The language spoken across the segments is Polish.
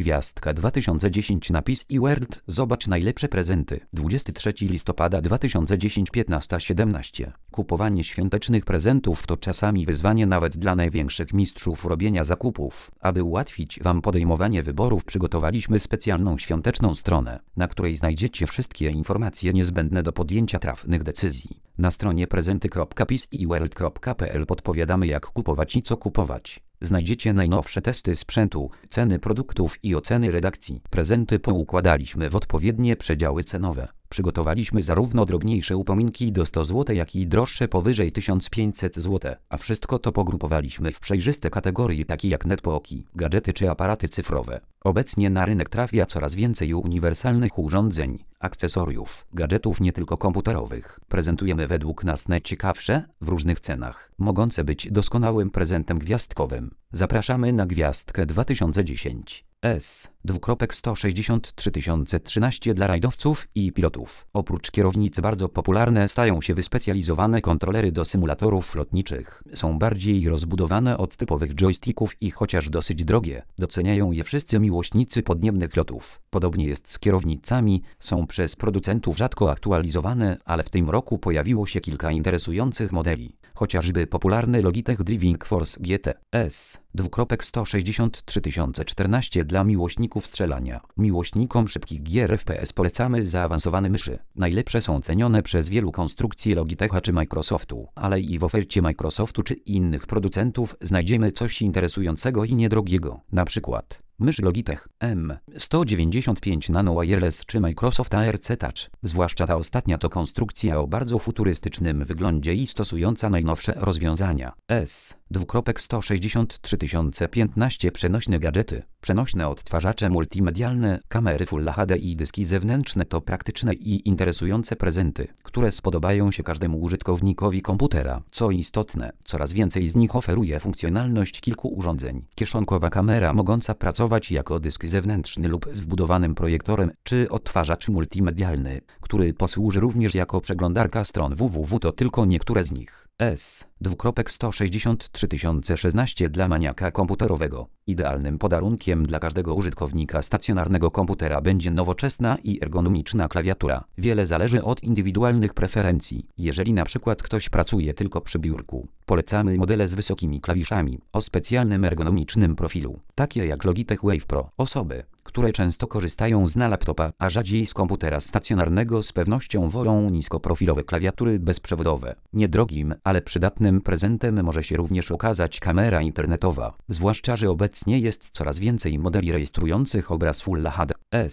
Gwiazdka 2010 napis eWorld. Zobacz najlepsze prezenty. 23 listopada 2010 15:17. Kupowanie świątecznych prezentów to czasami wyzwanie nawet dla największych mistrzów robienia zakupów. Aby ułatwić Wam podejmowanie wyborów, przygotowaliśmy specjalną świąteczną stronę, na której znajdziecie wszystkie informacje niezbędne do podjęcia trafnych decyzji. Na stronie prezenty.piseworld.pl podpowiadamy, jak kupować i co kupować. Znajdziecie najnowsze testy sprzętu, ceny produktów i oceny redakcji. Prezenty poukładaliśmy w odpowiednie przedziały cenowe. Przygotowaliśmy zarówno drobniejsze upominki do 100 zł, jak i droższe powyżej 1500 zł, a wszystko to pogrupowaliśmy w przejrzyste kategorie takie jak netbooki, gadżety czy aparaty cyfrowe. Obecnie na rynek trafia coraz więcej uniwersalnych urządzeń, akcesoriów, gadżetów nie tylko komputerowych. Prezentujemy według nas najciekawsze, w różnych cenach, mogące być doskonałym prezentem gwiazdkowym. Zapraszamy na Gwiazdkę 2010. S.163 dla rajdowców i pilotów. Oprócz kierownic bardzo popularne stają się wyspecjalizowane kontrolery do symulatorów lotniczych. Są bardziej rozbudowane od typowych joysticków i chociaż dosyć drogie, doceniają je wszyscy miłośnicy podniebnych lotów. Podobnie jest z kierownicami, są przez producentów rzadko aktualizowane, ale w tym roku pojawiło się kilka interesujących modeli. Chociażby popularny Logitech Driving Force GT S.163 dla miłośników strzelania. Miłośnikom szybkich gier FPS polecamy zaawansowane myszy. Najlepsze są cenione przez wielu konstrukcje Logitecha czy Microsoftu, ale i w ofercie Microsoftu czy innych producentów znajdziemy coś interesującego i niedrogiego. Na przykład mysz Logitech M195 Nano Wireless czy Microsoft ARC Touch. Zwłaszcza ta ostatnia to konstrukcja o bardzo futurystycznym wyglądzie i stosująca najnowsze rozwiązania. S.163 przenośne gadżety. Przenośne odtwarzacze multimedialne, kamery Full HD i dyski zewnętrzne to praktyczne i interesujące prezenty, które spodobają się każdemu użytkownikowi komputera. Co istotne, coraz więcej z nich oferuje funkcjonalność kilku urządzeń. Kieszonkowa kamera mogąca pracować jako dysk zewnętrzny lub z wbudowanym projektorem, czy odtwarzacz multimedialny, który posłuży również jako przeglądarka stron www. To tylko niektóre z nich. S.163 dla maniaka komputerowego. Idealnym podarunkiem dla każdego użytkownika stacjonarnego komputera będzie nowoczesna i ergonomiczna klawiatura. Wiele zależy od indywidualnych preferencji. Jeżeli na przykład ktoś pracuje tylko przy biurku, polecamy modele z wysokimi klawiszami o specjalnym ergonomicznym profilu, takie jak Logitech Wave Pro. Osoby, które często korzystają z laptopa, a rzadziej z komputera stacjonarnego, z pewnością wolą niskoprofilowe klawiatury bezprzewodowe. Niedrogim, ale przydatnym prezentem może się również okazać kamera internetowa, zwłaszcza że obecnie jest coraz więcej modeli rejestrujących obraz Full HD.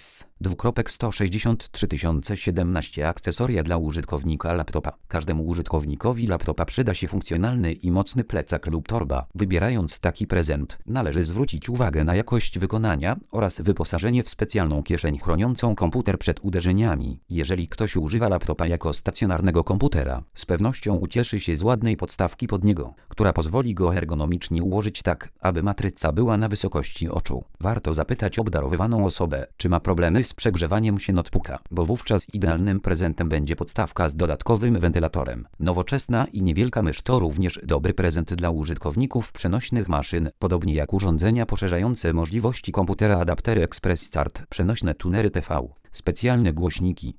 S.163 akcesoria dla użytkownika laptopa. Każdemu użytkownikowi laptopa przyda się funkcjonalny i mocny plecak lub torba. Wybierając taki prezent, należy zwrócić uwagę na jakość wykonania oraz wyposażenie w specjalną kieszeń chroniącą komputer przed uderzeniami. Jeżeli ktoś używa laptopa jako stacjonarnego komputera, z pewnością ucieszy się z ładnej podstawki pod niego, która pozwoli go ergonomicznie ułożyć tak, aby matryca była na wysokości oczu. Warto zapytać obdarowywaną osobę, czy ma problemy z przegrzewaniem się notebooka, bo wówczas idealnym prezentem będzie podstawka z dodatkowym wentylatorem. Nowoczesna i niewielka mysz to również dobry prezent dla użytkowników przenośnych maszyn, podobnie jak urządzenia poszerzające możliwości komputera, adaptery Express Start, przenośne tunery TV, specjalne głośniki,